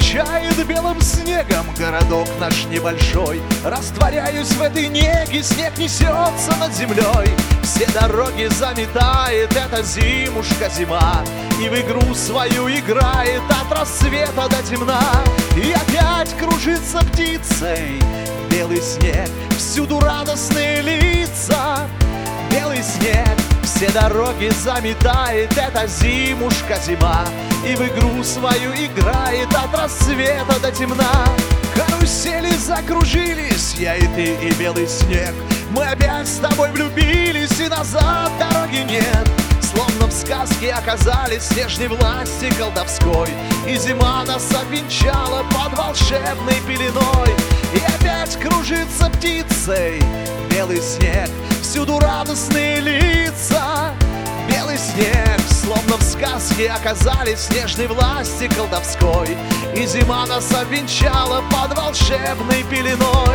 Встречает белым снегом городок наш небольшой. Растворяюсь в этой неге, снег несется над землей. Все дороги заметает эта зимушка зима, и в игру свою играет от рассвета до темна. И опять кружится птицей белый снег, всюду радостные лица. Белый снег, все дороги заметает эта зимушка зима, и в игру свою играет от рассвета до темна. Карусели закружились, я и ты, и белый снег. Мы опять с тобой влюбились, и назад дороги нет. Словно в сказке оказались снежной власти колдовской, и зима нас обвенчала под волшебной пеленой. И опять кружится птицей белый снег, всюду радостные лица. Белый снег, словно в сказке оказались снежной власти колдовской, и зима нас обвенчала под волшебной пеленой.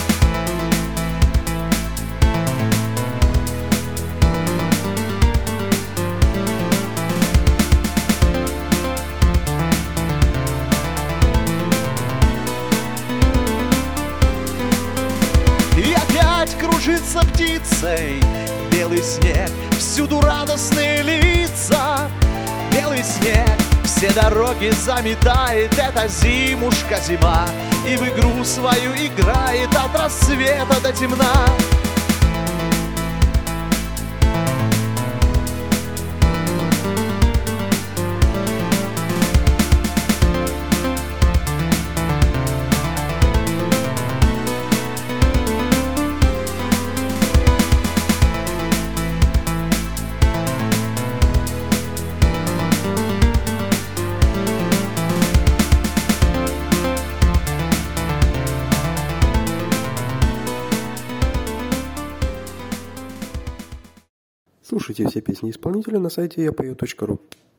И опять кружится птицей белый снег, всюду радостные лица. Белый снег, все дороги заметает эта зимушка зима, и в игру свою играет от рассвета до темна. Слушайте все песни исполнителя на сайте yapою.ru.